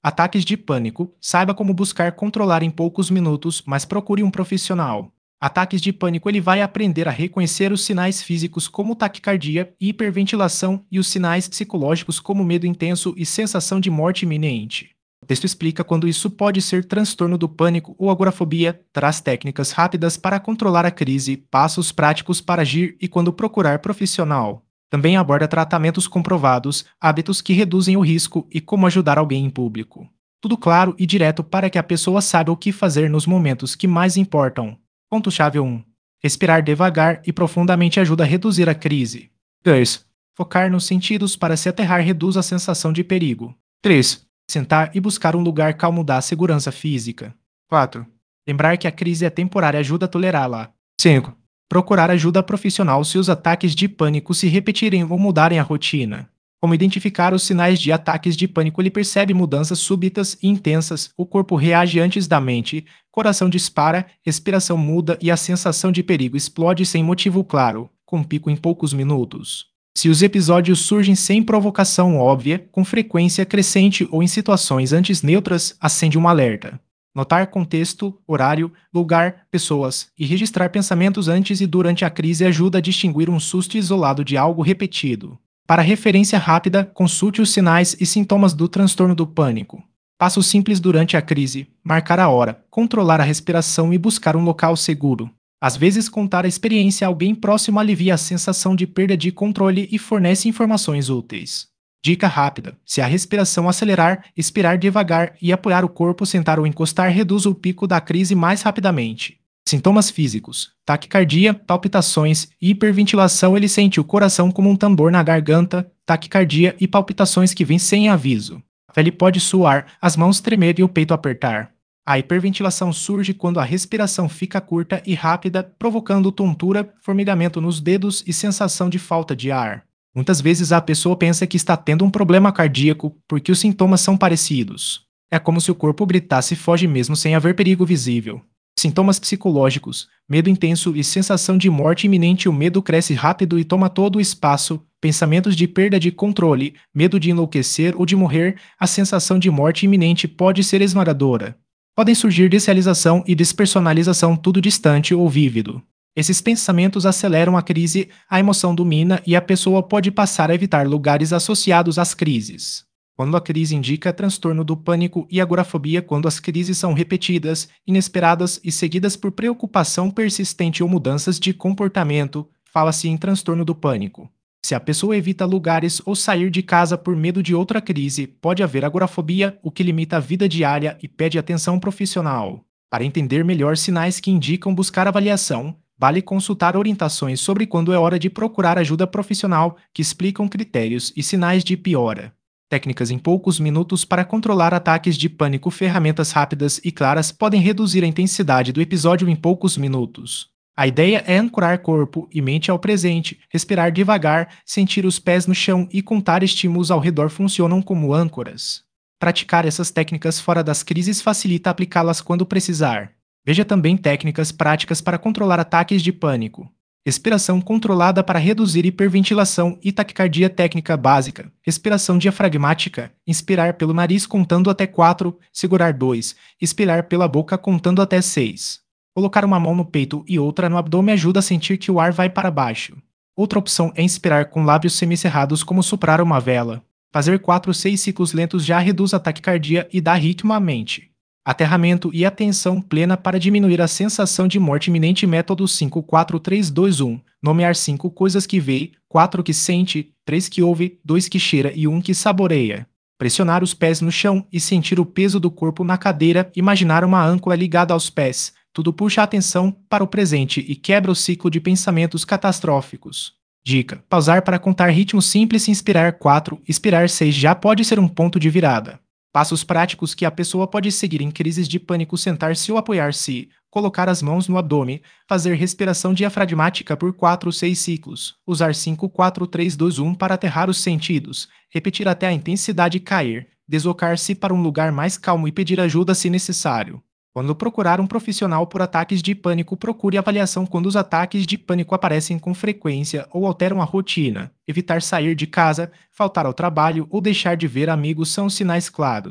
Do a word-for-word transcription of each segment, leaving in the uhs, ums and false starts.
Ataques de pânico. Saiba como buscar controlar em poucos minutos, mas procure um profissional. Ataques de pânico ele vai aprender a reconhecer os sinais físicos como taquicardia e hiperventilação e os sinais psicológicos como medo intenso e sensação de morte iminente. O texto explica quando isso pode ser transtorno do pânico ou agorafobia, traz técnicas rápidas para controlar a crise, passos práticos para agir e quando procurar profissional. Também aborda tratamentos comprovados, hábitos que reduzem o risco e como ajudar alguém em público. Tudo claro e direto para que a pessoa saiba o que fazer nos momentos que mais importam. Ponto-chave um. Respirar devagar e profundamente ajuda a reduzir a crise. dois. Focar nos sentidos para se aterrar reduz a sensação de perigo. três. Sentar e buscar um lugar calmo dá segurança física. quatro. Lembrar que a crise é temporária ajuda a tolerá-la. cinco. Procurar ajuda profissional se os ataques de pânico se repetirem ou mudarem a rotina. Como identificar os sinais de ataques de pânico? Ele percebe mudanças súbitas e intensas, o corpo reage antes da mente, coração dispara, respiração muda e a sensação de perigo explode sem motivo claro, com pico em poucos minutos. Se os episódios surgem sem provocação óbvia, com frequência crescente ou em situações antes neutras, acende um alerta. Notar contexto, horário, lugar, pessoas e registrar pensamentos antes e durante a crise ajuda a distinguir um susto isolado de algo repetido. Para referência rápida, consulte os sinais e sintomas do transtorno do pânico. Passos simples durante a crise: marcar a hora, controlar a respiração e buscar um local seguro. Às vezes, contar a experiência a alguém próximo alivia a sensação de perda de controle e fornece informações úteis. Dica rápida: se a respiração acelerar, expirar devagar e apoiar o corpo, sentar ou encostar reduz o pico da crise mais rapidamente. Sintomas físicos: taquicardia, palpitações e hiperventilação. Ele sente o coração como um tambor na garganta, taquicardia e palpitações que vêm sem aviso. A pele pode suar, as mãos tremer e o peito apertar. A hiperventilação surge quando a respiração fica curta e rápida, provocando tontura, formigamento nos dedos e sensação de falta de ar. Muitas vezes a pessoa pensa que está tendo um problema cardíaco porque os sintomas são parecidos. É como se o corpo gritasse e foge mesmo sem haver perigo visível. Sintomas psicológicos: medo intenso e sensação de morte iminente. O medo cresce rápido e toma todo o espaço. Pensamentos de perda de controle, medo de enlouquecer ou de morrer. A sensação de morte iminente pode ser esmagadora. Podem surgir desrealização e despersonalização, tudo distante ou vívido. Esses pensamentos aceleram a crise, a emoção domina e a pessoa pode passar a evitar lugares associados às crises. Quando a crise indica transtorno do pânico e agorafobia, quando as crises são repetidas, inesperadas e seguidas por preocupação persistente ou mudanças de comportamento, fala-se em transtorno do pânico. Se a pessoa evita lugares ou sair de casa por medo de outra crise, pode haver agorafobia, o que limita a vida diária e pede atenção profissional. Para entender melhor sinais que indicam buscar avaliação, vale consultar orientações sobre quando é hora de procurar ajuda profissional, que explicam critérios e sinais de piora. Técnicas em poucos minutos para controlar ataques de pânico. Ferramentas rápidas e claras podem reduzir a intensidade do episódio em poucos minutos. A ideia é ancorar corpo e mente ao presente, respirar devagar, sentir os pés no chão e contar estímulos ao redor funcionam como âncoras. Praticar essas técnicas fora das crises facilita aplicá-las quando precisar. Veja também técnicas práticas para controlar ataques de pânico. Respiração controlada para reduzir hiperventilação e taquicardia. Técnica básica: respiração diafragmática, inspirar pelo nariz contando até quatro, segurar dois, expirar pela boca contando até seis. Colocar uma mão no peito e outra no abdômen ajuda a sentir que o ar vai para baixo. Outra opção é inspirar com lábios semicerrados, como soprar uma vela. Fazer quatro ou seis ciclos lentos já reduz a taquicardia e dá ritmo à mente. Aterramento e atenção plena para diminuir a sensação de morte iminente. Método cinco quatro três dois um. Nomear cinco coisas que vê, quatro que sente, três que ouve, dois que cheira e um que saboreia. Pressionar os pés no chão e sentir o peso do corpo na cadeira. Imaginar uma âncora ligada aos pés. Tudo puxa a atenção para o presente e quebra o ciclo de pensamentos catastróficos. Dica: pausar para contar. Ritmo simples: inspirar quatro, expirar seis já pode ser um ponto de virada. Passos práticos que a pessoa pode seguir em crises de pânico: sentar-se ou apoiar-se, colocar as mãos no abdômen, fazer respiração diafragmática por quatro ou seis ciclos, usar cinco quatro três dois um para aterrar os sentidos, repetir até a intensidade cair, deslocar-se para um lugar mais calmo e pedir ajuda se necessário. Quando procurar um profissional por ataques de pânico, procure avaliação quando os ataques de pânico aparecem com frequência ou alteram a rotina. Evitar sair de casa, faltar ao trabalho ou deixar de ver amigos são sinais claros.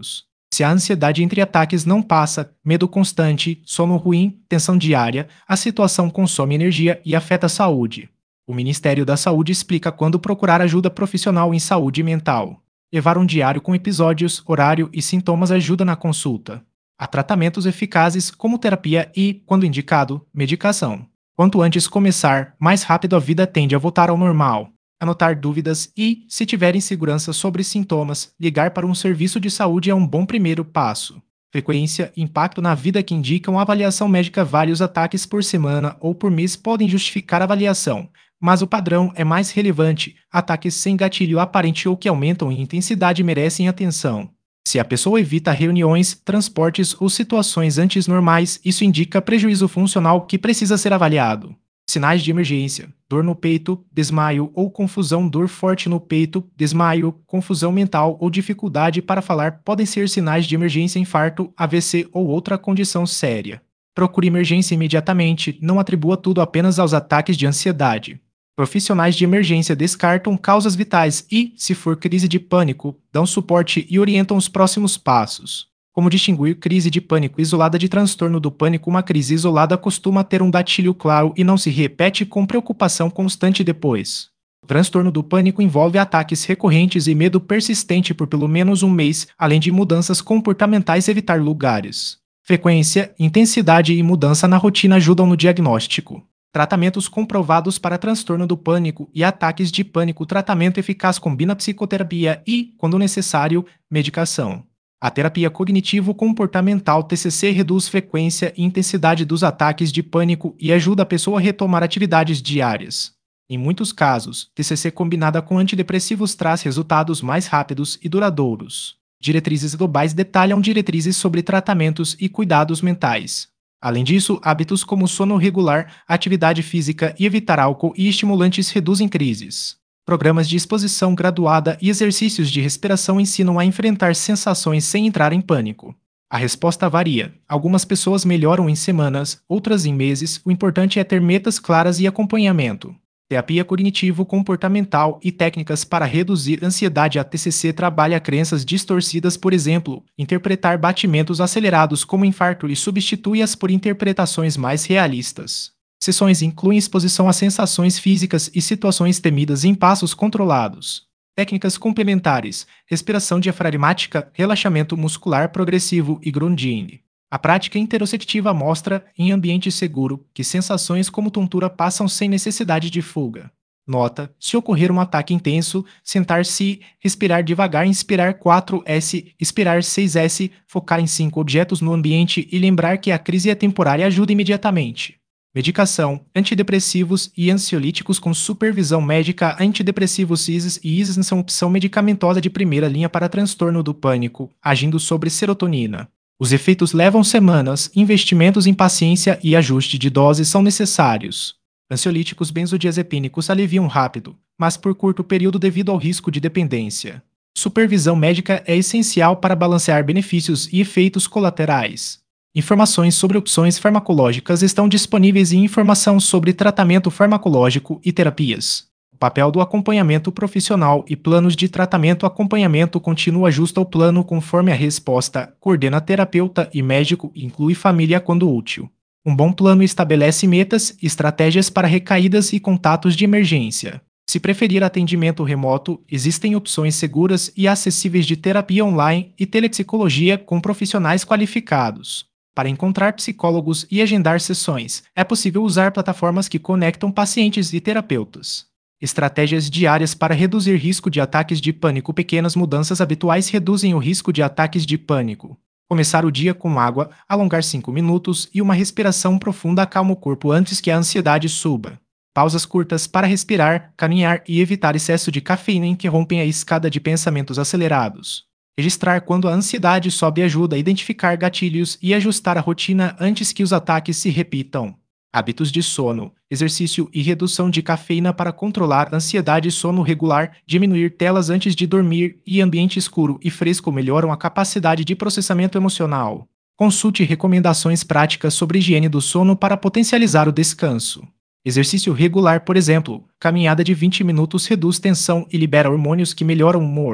Se a ansiedade entre ataques não passa, medo constante, sono ruim, tensão diária, a situação consome energia e afeta a saúde. O Ministério da Saúde explica quando procurar ajuda profissional em saúde mental. Levar um diário com episódios, horário e sintomas ajuda na consulta. Há tratamentos eficazes como terapia e, quando indicado, medicação. Quanto antes começar, mais rápido a vida tende a voltar ao normal. Anotar dúvidas e, se tiver insegurança sobre sintomas, ligar para um serviço de saúde é um bom primeiro passo. Frequência e impacto na vida que indicam avaliação médica. Vários ataques por semana ou por mês podem justificar a avaliação, mas o padrão é mais relevante. Ataques sem gatilho aparente ou que aumentam em intensidade merecem atenção. Se a pessoa evita reuniões, transportes ou situações antes normais, isso indica prejuízo funcional que precisa ser avaliado. Sinais de emergência: dor no peito, desmaio ou confusão. Dor forte no peito, desmaio, confusão mental ou dificuldade para falar podem ser sinais de emergência. Infarto, A V C ou outra condição séria. Procure emergência imediatamente, não atribua tudo apenas aos ataques de ansiedade. Profissionais de emergência descartam causas vitais e, se for crise de pânico, dão suporte e orientam os próximos passos. Como distinguir crise de pânico isolada de transtorno do pânico? Uma crise isolada costuma ter um gatilho claro e não se repete com preocupação constante depois. O transtorno do pânico envolve ataques recorrentes e medo persistente por pelo menos um mês, além de mudanças comportamentais. Evitar lugares. Frequência, intensidade e mudança na rotina ajudam no diagnóstico. Tratamentos comprovados para transtorno do pânico e ataques de pânico. O tratamento eficaz combina psicoterapia e, quando necessário, medicação. A terapia cognitivo-comportamental T C C reduz frequência e intensidade dos ataques de pânico e ajuda a pessoa a retomar atividades diárias. Em muitos casos, T C C combinada com antidepressivos traz resultados mais rápidos e duradouros. Diretrizes globais detalham diretrizes sobre tratamentos e cuidados mentais. Além disso, hábitos como sono regular, atividade física e evitar álcool e estimulantes reduzem crises. Programas de exposição graduada e exercícios de respiração ensinam a enfrentar sensações sem entrar em pânico. A resposta varia. Algumas pessoas melhoram em semanas, outras em meses. O importante é ter metas claras e acompanhamento. Terapia cognitivo-comportamental e técnicas para reduzir ansiedade. A T C C trabalha crenças distorcidas, por exemplo, interpretar batimentos acelerados como infarto e substitui-as por interpretações mais realistas. Sessões incluem exposição a sensações físicas e situações temidas em passos controlados. Técnicas complementares: respiração diafragmática, relaxamento muscular progressivo e grounding. A prática interoceptiva mostra, em ambiente seguro, que sensações como tontura passam sem necessidade de fuga. Nota: se ocorrer um ataque intenso, sentar-se, respirar devagar, inspirar quatro S, expirar seis S, focar em cinco objetos no ambiente e lembrar que a crise é temporária ajuda imediatamente. Medicação: antidepressivos e ansiolíticos com supervisão médica. Antidepressivos I S S e I S S são opção medicamentosa de primeira linha para transtorno do pânico, agindo sobre serotonina. Os efeitos levam semanas, investimentos em paciência e ajuste de doses são necessários. Ansiolíticos benzodiazepínicos aliviam rápido, mas por curto período devido ao risco de dependência. Supervisão médica é essencial para balancear benefícios e efeitos colaterais. Informações sobre opções farmacológicas estão disponíveis em informação sobre tratamento farmacológico e terapias. O papel do acompanhamento profissional e planos de tratamento. Acompanhamento contínuo ajusta o plano conforme a resposta, coordena terapeuta e médico e inclui família quando útil. Um bom plano estabelece metas, estratégias para recaídas e contatos de emergência. Se preferir atendimento remoto, existem opções seguras e acessíveis de terapia online e telepsicologia com profissionais qualificados. Para encontrar psicólogos e agendar sessões, é possível usar plataformas que conectam pacientes e terapeutas. Estratégias diárias para reduzir risco de ataques de pânico. Pequenas mudanças habituais reduzem o risco de ataques de pânico. Começar o dia com água, alongar cinco minutos e uma respiração profunda acalma o corpo antes que a ansiedade suba. Pausas curtas para respirar, caminhar e evitar excesso de cafeína interrompem a escada de pensamentos acelerados. Registrar quando a ansiedade sobe ajuda a identificar gatilhos e ajustar a rotina antes que os ataques se repitam. Hábitos de sono, exercício e redução de cafeína para controlar ansiedade. Sono regular, diminuir telas antes de dormir e ambiente escuro e fresco melhoram a capacidade de processamento emocional. Consulte recomendações práticas sobre higiene do sono para potencializar o descanso. Exercício regular, por exemplo, caminhada de vinte minutos reduz tensão e libera hormônios que melhoram o humor.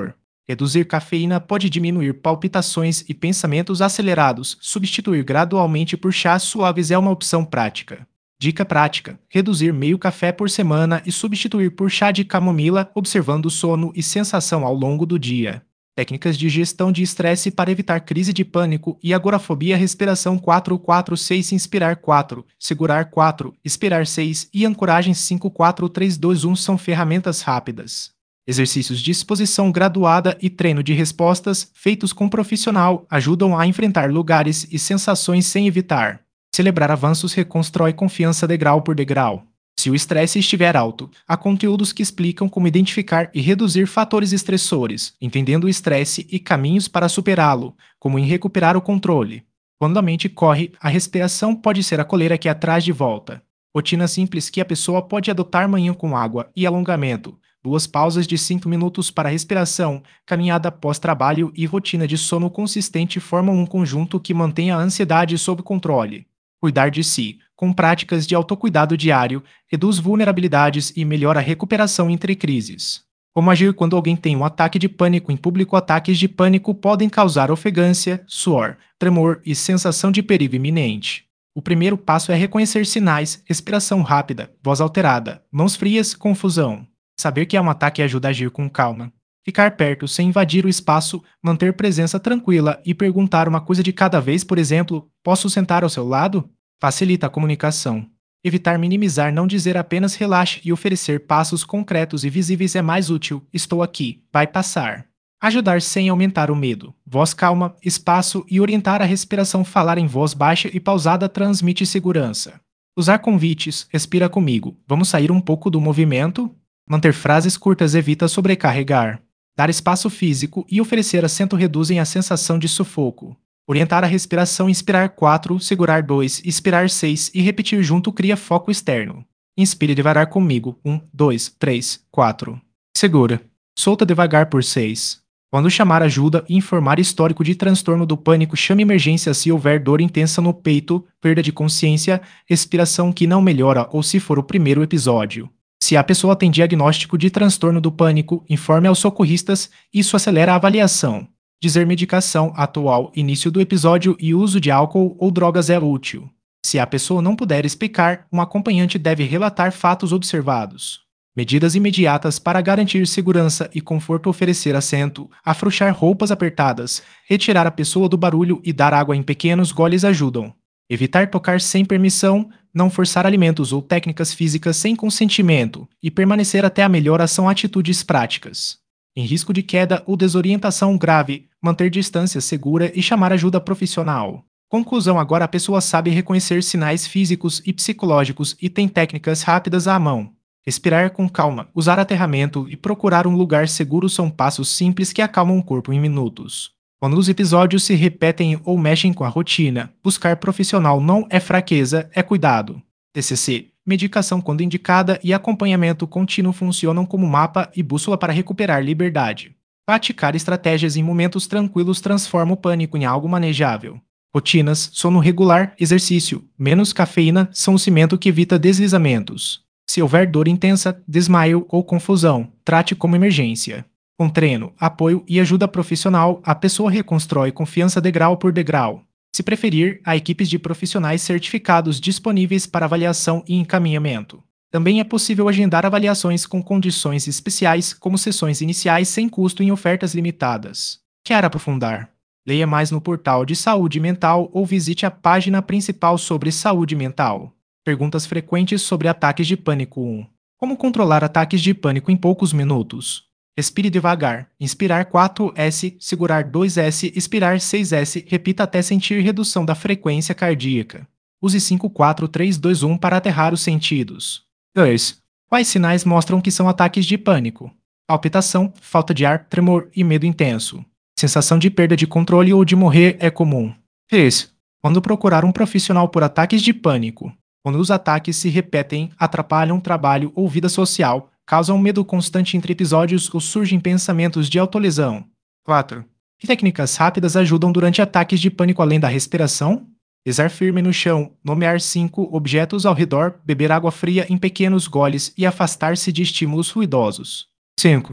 Reduzir cafeína pode diminuir palpitações e pensamentos acelerados. Substituir gradualmente por chás suaves é uma opção prática. Dica prática: reduzir meio café por semana e substituir por chá de camomila, observando o sono e sensação ao longo do dia. Técnicas de gestão de estresse para evitar crise de pânico e agorafobia. Respiração quatro quatro seis, inspirar quatro, segurar quatro, expirar seis e ancoragem cinco quatro três dois um são ferramentas rápidas. Exercícios de exposição graduada e treino de respostas, feitos com profissional, ajudam a enfrentar lugares e sensações sem evitar. Celebrar avanços reconstrói confiança degrau por degrau. Se o estresse estiver alto, há conteúdos que explicam como identificar e reduzir fatores estressores, entendendo o estresse e caminhos para superá-lo, como em recuperar o controle. Quando a mente corre, a respiração pode ser a coleira que a traz de volta. Rotina simples que a pessoa pode adotar: manhã com água e alongamento, duas pausas de cinco minutos para respiração, caminhada pós-trabalho e rotina de sono consistente formam um conjunto que mantém a ansiedade sob controle. Cuidar de si, com práticas de autocuidado diário, reduz vulnerabilidades e melhora a recuperação entre crises. Como agir quando alguém tem um ataque de pânico em público? Ataques de pânico podem causar ofegância, suor, tremor e sensação de perigo iminente. O primeiro passo é reconhecer sinais: respiração rápida, voz alterada, mãos frias, confusão. Saber que é um ataque ajuda a agir com calma. Ficar perto sem invadir o espaço, manter presença tranquila e perguntar uma coisa de cada vez, por exemplo: posso sentar ao seu lado? Facilita a comunicação. Evitar minimizar: não dizer apenas relaxe e oferecer passos concretos e visíveis é mais útil: estou aqui, vai passar. Ajudar sem aumentar o medo. Voz calma, espaço e orientar a respiração. Falar em voz baixa e pausada transmite segurança. Usar convites: respira comigo, vamos sair um pouco do movimento? Manter frases curtas evita sobrecarregar. Dar espaço físico e oferecer assento reduzem a sensação de sufoco. Orientar a respiração: inspirar quatro, segurar dois, expirar seis e repetir junto cria foco externo. Inspire devagar comigo: um, dois, três, quatro. Segura. Solta devagar por seis. Quando chamar ajuda e informar histórico de transtorno do pânico, chame emergência se houver dor intensa no peito, perda de consciência, respiração que não melhora ou se for o primeiro episódio. Se a pessoa tem diagnóstico de transtorno do pânico, informe aos socorristas, isso acelera a avaliação. Dizer medicação atual, início do episódio e uso de álcool ou drogas é útil. Se a pessoa não puder explicar, um acompanhante deve relatar fatos observados. Medidas imediatas para garantir segurança e conforto: oferecer assento, afrouxar roupas apertadas, retirar a pessoa do barulho e dar água em pequenos goles ajudam. Evitar tocar sem permissão, não forçar alimentos ou técnicas físicas sem consentimento e permanecer até a melhora são atitudes práticas. Em risco de queda ou desorientação grave, manter distância segura e chamar ajuda profissional. Conclusão: agora a pessoa sabe reconhecer sinais físicos e psicológicos e tem técnicas rápidas à mão. Respirar com calma, usar aterramento e procurar um lugar seguro são passos simples que acalmam o corpo em minutos. Quando os episódios se repetem ou mexem com a rotina, buscar profissional não é fraqueza, é cuidado. T C C: medicação quando indicada e acompanhamento contínuo funcionam como mapa e bússola para recuperar liberdade. Praticar estratégias em momentos tranquilos transforma o pânico em algo manejável. Rotinas, sono regular, exercício, menos cafeína são o cimento que evita deslizamentos. Se houver dor intensa, desmaio ou confusão, trate como emergência. Com treino, apoio e ajuda profissional, a pessoa reconstrói confiança degrau por degrau. Se preferir, há equipes de profissionais certificados disponíveis para avaliação e encaminhamento. Também é possível agendar avaliações com condições especiais, como sessões iniciais sem custo em ofertas limitadas. Quer aprofundar? Leia mais no portal de saúde mental ou visite a página principal sobre saúde mental. Perguntas frequentes sobre ataques de pânico. um. Como controlar ataques de pânico em poucos minutos? Respire devagar. Inspirar quatro S, segurar dois S, expirar seis S, repita até sentir redução da frequência cardíaca. Use cinco quatro três dois um para aterrar os sentidos. dois. Quais sinais mostram que são ataques de pânico? Palpitação, falta de ar, tremor e medo intenso. Sensação de perda de controle ou de morrer é comum. três. Quando procurar um profissional por ataques de pânico? Quando os ataques se repetem, atrapalham trabalho ou vida social, causam medo constante entre episódios ou surgem pensamentos de autolesão. quatro. Que técnicas rápidas ajudam durante ataques de pânico além da respiração? Pisar firme no chão, nomear cinco objetos ao redor, beber água fria em pequenos goles e afastar-se de estímulos ruidosos. cinco.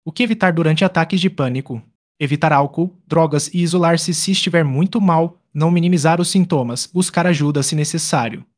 O que evitar durante ataques de pânico? Evitar álcool, drogas e isolar-se se estiver muito mal, não minimizar os sintomas, buscar ajuda se necessário.